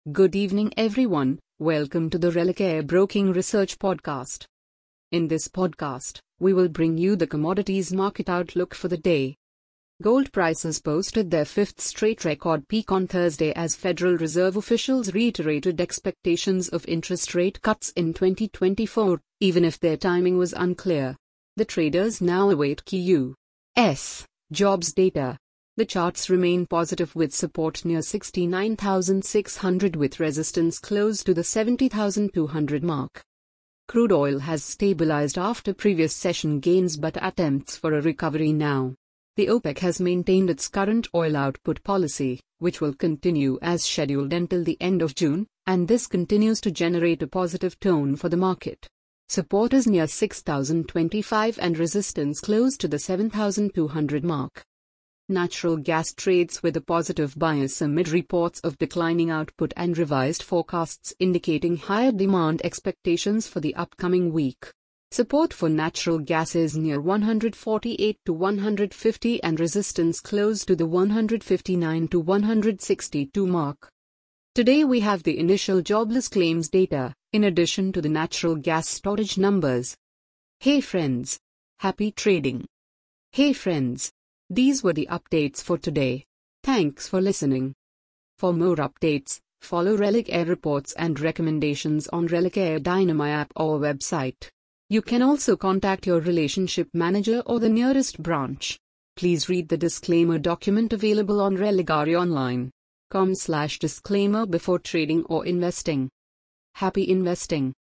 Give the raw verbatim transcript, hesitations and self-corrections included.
Good evening, everyone. Welcome to the Relicare Broking Research Podcast. In this podcast, we will bring you the commodities market outlook for the day. Gold prices posted their fifth straight record peak on Thursday as Federal Reserve officials reiterated expectations of interest rate cuts in twenty twenty-four, even if their timing was unclear. The traders now await key U S jobs data. The charts remain positive with support near sixty-nine thousand six hundred with resistance close to the seventy thousand two hundred mark. Crude oil has stabilized after previous session gains but attempts for a recovery now. The OPEC has maintained its current oil output policy, which will continue as scheduled until the end of June, and this continues to generate a positive tone for the market. Support is near six thousand twenty-five and resistance close to the seven thousand two hundred mark. Natural gas trades with a positive bias amid reports of declining output and revised forecasts indicating higher demand expectations for the upcoming week. Support for natural gas is near one forty-eight to one fifty and resistance close to the one fifty-nine to one sixty-two mark. Today we have the initial jobless claims data, in addition to the natural gas storage numbers. Hey friends! Happy trading! Hey friends! These were the updates for today. Thanks for listening. For more updates, follow Relicare reports and recommendations on Relicare Dynamo app or website. You can also contact your relationship manager or the nearest branch. Please read the disclaimer document available on religare online dot com slash disclaimer before trading or investing. Happy investing!